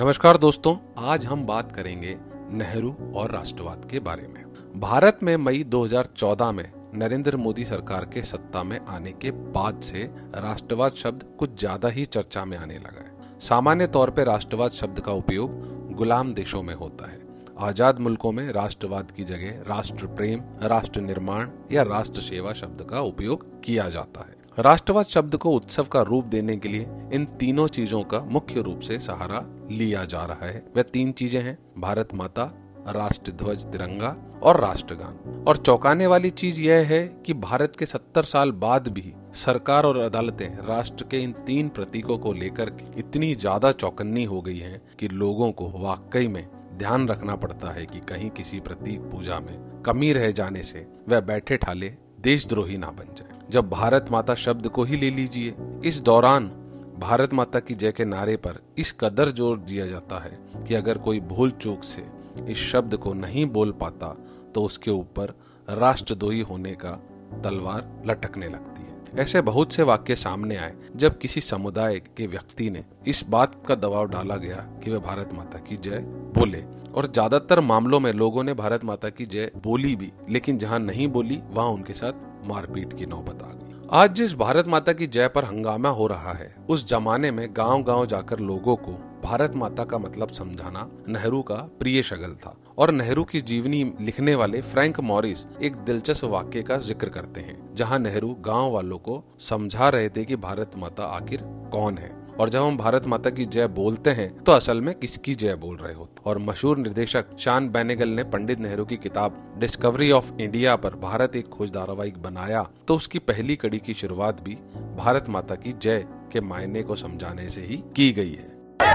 नमस्कार दोस्तों, आज हम बात करेंगे नेहरू और राष्ट्रवाद के बारे में। भारत में मई 2014 में नरेंद्र मोदी सरकार के सत्ता में आने के बाद से राष्ट्रवाद शब्द कुछ ज्यादा ही चर्चा में आने लगा है। सामान्य तौर पर राष्ट्रवाद शब्द का उपयोग गुलाम देशों में होता है। आजाद मुल्कों में राष्ट्रवाद की जगह राष्ट्र प्रेम, राष्ट्र निर्माण या राष्ट्र सेवा शब्द का उपयोग किया जाता है। राष्ट्रवाद शब्द को उत्सव का रूप देने के लिए इन तीनों चीजों का मुख्य रूप से सहारा लिया जा रहा है। वह तीन चीजें हैं: भारत माता, राष्ट्र ध्वज तिरंगा और राष्ट्रगान। और चौंकाने वाली चीज यह है कि भारत के 70 साल बाद भी सरकार और अदालतें राष्ट्र के इन तीन प्रतीकों को लेकर इतनी ज्यादा चौकन्नी हो गई हैं कि लोगों को वाकई में ध्यान रखना पड़ता है कि कहीं किसी प्रतीक पूजा में कमी रह जाने से वह बैठे ठाले देशद्रोही ना बन जाए। जब भारत माता शब्द को ही ले लीजिए, इस दौरान भारत माता की जय के नारे पर इस कदर जोर दिया जाता है कि अगर कोई भूल चूक से इस शब्द को नहीं बोल पाता तो उसके ऊपर राष्ट्रद्रोही होने का तलवार लटकने लगती है। ऐसे बहुत से वाक्य सामने आए जब किसी समुदाय के व्यक्ति ने इस बात का दबाव डाला गया कि वह भारत माता की जय बोले, और ज्यादातर मामलों में लोगों ने भारत माता की जय बोली भी, लेकिन जहां नहीं बोली वहां उनके साथ मारपीट की नौबत आ गई। आज जिस भारत माता की जय पर हंगामा हो रहा है, उस जमाने में गांव-गांव जाकर लोगों को भारत माता का मतलब समझाना नेहरू का प्रिय शगल था। और नेहरू की जीवनी लिखने वाले फ्रैंक मॉरिस एक दिलचस्प वाक्य का जिक्र करते हैं, जहां नेहरू गांव वालों को समझा रहे थे कि भारत माता आखिर कौन है, और जब हम भारत माता की जय बोलते हैं तो असल में किसकी जय बोल रहे होते। और मशहूर निर्देशक शान बेनेगल ने पंडित नेहरू की किताब डिस्कवरी ऑफ इंडिया पर भारत एक खोज धारावाहिक बनाया, तो उसकी पहली कड़ी की शुरुआत भी भारत माता की जय के मायने को समझाने से ही की गई है।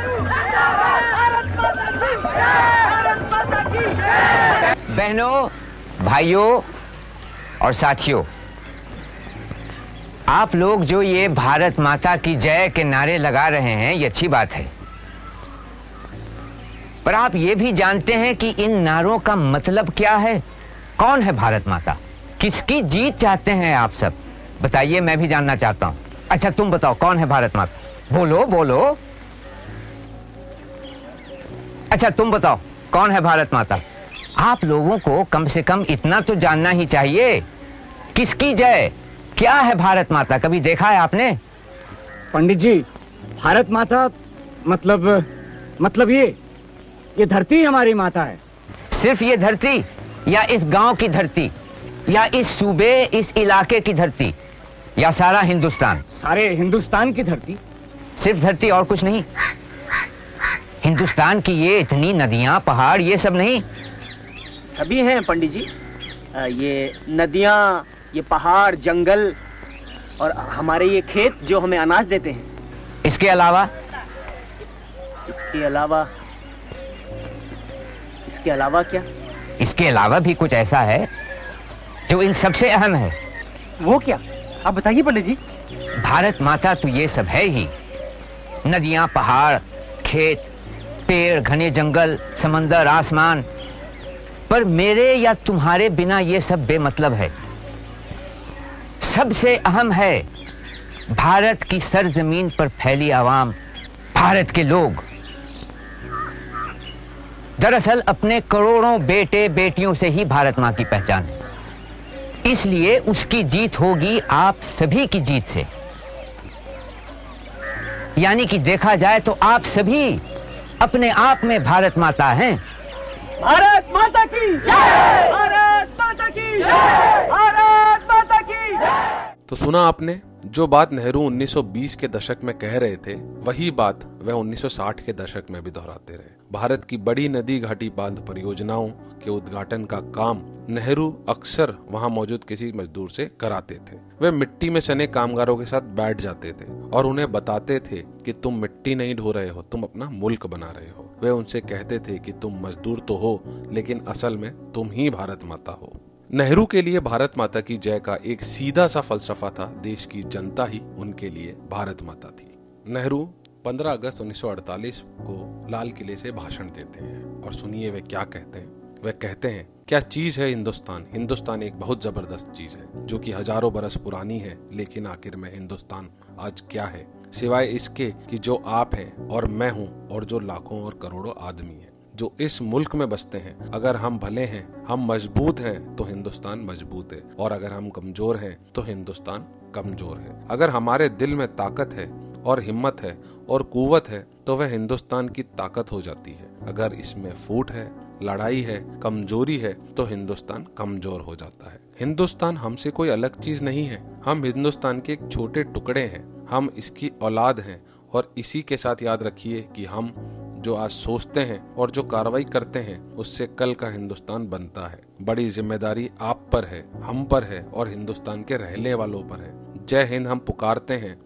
बहनों, भाइयों और साथियों, आप लोग जो ये भारत माता की जय के नारे लगा रहे हैं, ये अच्छी बात है, पर आप ये भी जानते हैं कि इन नारों का मतलब क्या है? कौन है भारत माता? किसकी जीत चाहते हैं आप सब? बताइए, मैं भी जानना चाहता हूं। अच्छा, तुम बताओ, कौन है भारत माता? बोलो बोलो। अच्छा, तुम बताओ, कौन है भारत माता? आप लोगों को कम से कम इतना तो जानना ही चाहिए, किसकी जय? क्या है भारत माता? कभी देखा है आपने? पंडित जी, भारत माता मतलब ये धरती हमारी माता है। सिर्फ ये धरती, या इस गांव की धरती, या इस सूबे, इस इलाके की धरती, या सारा हिंदुस्तान? सारे हिंदुस्तान की धरती। सिर्फ धरती, और कुछ नहीं? हिंदुस्तान की ये इतनी नदियां, पहाड़, ये सब नहीं? सभी हैं पंडित जी। ये नदियां, ये पहाड़, जंगल और हमारे ये खेत जो हमें अनाज देते हैं। इसके अलावा? इसके अलावा क्या? इसके अलावा भी कुछ ऐसा है जो इन सबसे अहम है। वो क्या? आप बताइए पंडित जी। भारत माता तो ये सब है ही, नदियां, पहाड़, खेत, पेड़, घने जंगल, समंदर, आसमान, पर मेरे या तुम्हारे बिना ये सब बेमतलब है। सबसे अहम है भारत की सरजमीन पर फैली आवाम, भारत के लोग। दरअसल अपने करोड़ों बेटे बेटियों से ही भारत मां की पहचान है, इसलिए उसकी जीत होगी आप सभी की जीत से। यानी कि देखा जाए तो आप सभी अपने आप में भारत माता हैं। भारत माता की जय! भारत माता की जय! भारत माता की जय! तो सुना आपने, जो बात नेहरू 1920 के दशक में कह रहे थे, वही बात वह 1960 के दशक में भी दोहराते रहे। भारत की बड़ी नदी घाटी बांध परियोजनाओं के उद्घाटन का काम नेहरू अक्सर वहां मौजूद किसी मजदूर से कराते थे। वे मिट्टी में सने कामगारों के साथ बैठ जाते थे और उन्हें बताते थे कि तुम मिट्टी नहीं ढो रहे हो, तुम अपना मुल्क बना रहे हो। वे उनसे कहते थे कि तुम मजदूर तो हो, लेकिन असल में तुम ही भारत माता हो। नेहरू के लिए भारत माता की जय का एक सीधा सा फलसफा था, देश की जनता ही उनके लिए भारत माता थी। नेहरू 15 अगस्त 1948 को लाल किले से भाषण देते हैं, और सुनिए वे क्या कहते हैं। वे कहते हैं, क्या चीज है हिंदुस्तान? हिंदुस्तान एक बहुत जबरदस्त चीज है जो कि हजारों बरस पुरानी है, लेकिन आखिर में हिंदुस्तान आज क्या है? सिवाय इसके कि जो आप हैं और मैं हूँ और जो लाखों और करोड़ों आदमी हैं जो इस मुल्क में बसते हैं। अगर हम भले हैं, हम मजबूत हैं तो हिंदुस्तान मजबूत है, और अगर हम कमजोर हैं तो हिंदुस्तान कमजोर है। अगर हमारे दिल में ताकत है और हिम्मत है और कुव्वत है तो वह हिंदुस्तान की ताकत हो जाती है। अगर इसमें फूट है, लड़ाई है, कमजोरी है तो हिंदुस्तान कमजोर हो जाता है। हिंदुस्तान हमसे कोई अलग चीज नहीं है, हम हिंदुस्तान के एक छोटे टुकड़े हैं, हम इसकी औलाद हैं। और इसी के साथ याद रखिए कि हम जो आज सोचते हैं और जो कार्रवाई करते हैं उससे कल का हिंदुस्तान बनता है। बड़ी जिम्मेदारी आप पर है, हम पर है और हिंदुस्तान के रहने वालों पर है। जय हिंद हम पुकारते हैं,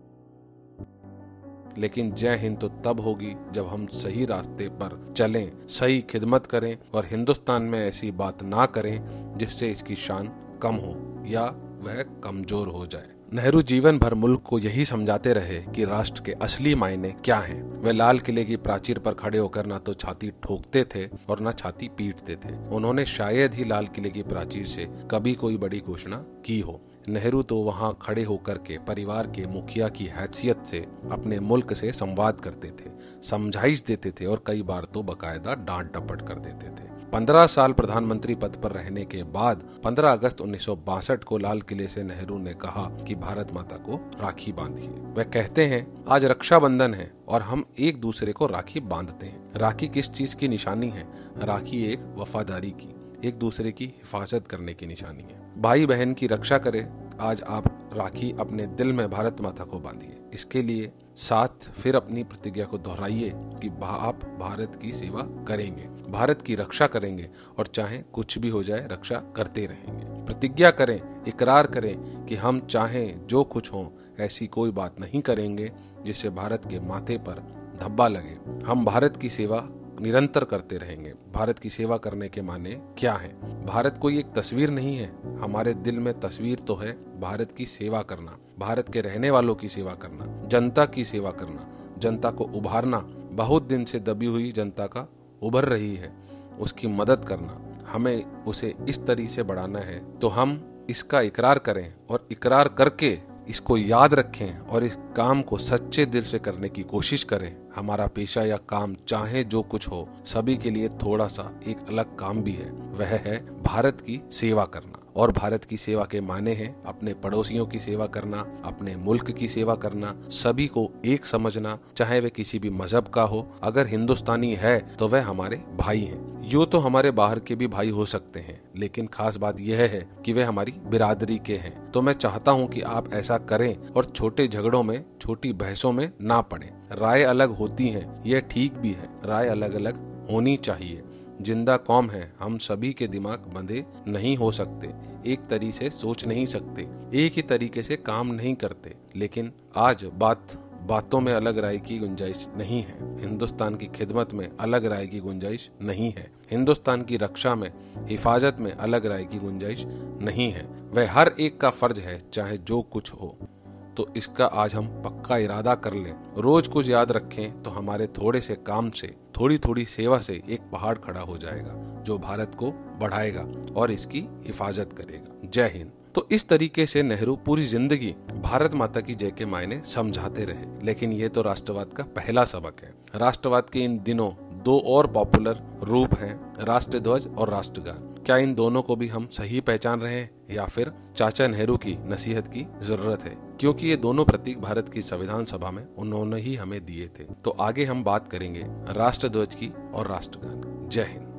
लेकिन जय हिंद तो तब होगी जब हम सही रास्ते पर चलें, सही खिदमत करें और हिंदुस्तान में ऐसी बात ना करें जिससे इसकी शान कम हो या वह कमजोर हो जाए। नेहरू जीवन भर मुल्क को यही समझाते रहे कि राष्ट्र के असली मायने क्या हैं। वे लाल किले की प्राचीर पर खड़े होकर न तो छाती ठोकते थे और न छाती पीटते थे। उन्होंने शायद ही लाल किले की प्राचीर से कभी कोई बड़ी घोषणा की हो। नेहरू तो वहां खड़े होकर के परिवार के मुखिया की हैसियत से अपने मुल्क से संवाद करते थे, समझाइश देते थे और कई बार तो बकायदा डांट डपट कर देते थे। 15 साल प्रधानमंत्री पद पर रहने के बाद 15 अगस्त 1962 को लाल किले से नेहरू ने कहा कि भारत माता को राखी बांधिए। वह कहते हैं, आज रक्षाबंधन है और हम एक दूसरे को राखी बांधते हैं। राखी किस चीज की निशानी है? राखी एक वफादारी की, एक दूसरे की हिफाजत करने की निशानी है। भाई बहन की रक्षा करे। आज आप राखी अपने दिल में भारत माता को बांधिए। इसके लिए साथ फिर अपनी प्रतिज्ञा को दोहराइए कि आप भारत की सेवा करेंगे, भारत की रक्षा करेंगे और चाहे कुछ भी हो जाए रक्षा करते रहेंगे। प्रतिज्ञा करें, इकरार करें कि हम चाहें जो कुछ हो ऐसी कोई बात नहीं करेंगे जिससे भारत के माथे पर धब्बा लगे। हम भारत की सेवा निरंतर करते रहेंगे। भारत की सेवा करने के माने क्या है? भारत कोई एक तस्वीर नहीं है, हमारे दिल में तस्वीर तो है भारत की सेवा करना, भारत के रहने वालों की सेवा करना, जनता की सेवा करना, जनता को उभारना। बहुत दिन से दबी हुई जनता का उभर रही है, उसकी मदद करना। हमें उसे इस तरीके से बढ़ाना है तो हम इसका इकरार करें और इकरार करके इसको याद रखें और इस काम को सच्चे दिल से करने की कोशिश करें। हमारा पेशा या काम चाहे जो कुछ हो, सभी के लिए थोड़ा सा एक अलग काम भी है, वह है भारत की सेवा करना। और भारत की सेवा के माने हैं अपने पड़ोसियों की सेवा करना, अपने मुल्क की सेवा करना, सभी को एक समझना, चाहे वे किसी भी मजहब का हो। अगर हिंदुस्तानी है तो वह हमारे भाई हैं। यूं तो हमारे बाहर के भी भाई हो सकते हैं, लेकिन खास बात यह है कि वे हमारी बिरादरी के हैं। तो मैं चाहता हूं कि आप ऐसा करें और छोटे झगड़ों में, छोटी बहसों में ना पड़े। राय अलग होती हैं, यह ठीक भी है, राय अलग अलग होनी चाहिए। जिंदा कौम है, हम सभी के दिमाग बंधे नहीं हो सकते, एक तरीके से सोच नहीं सकते, एक ही तरीके से काम नहीं करते। लेकिन आज बातों में अलग राय की गुंजाइश नहीं है, हिंदुस्तान की खिदमत में अलग राय की गुंजाइश नहीं है, हिंदुस्तान की रक्षा में, हिफाजत में अलग राय की गुंजाइश नहीं है। वह हर एक का फर्ज है, चाहे जो कुछ हो। तो इसका आज हम पक्का इरादा कर लें, रोज कुछ याद रखें तो हमारे थोड़े से काम से, थोड़ी थोड़ी सेवा से एक पहाड़ खड़ा हो जाएगा जो भारत को बढ़ाएगा और इसकी हिफाजत करेगा। जय हिंद। तो इस तरीके से नेहरू पूरी जिंदगी भारत माता की जय के मायने समझाते रहे। लेकिन ये तो राष्ट्रवाद का पहला सबक है। राष्ट्रवाद के इन दिनों दो और पॉपुलर रूप हैं, राष्ट्रध्वज और राष्ट्रगान। क्या इन दोनों को भी हम सही पहचान रहे हैं या फिर चाचा नेहरू की नसीहत की जरूरत है? क्योंकि ये दोनों प्रतीक भारत की संविधान सभा में उन्होंने ही हमें दिए थे। तो आगे हम बात करेंगे राष्ट्रध्वज की और राष्ट्रगान। जय हिंद।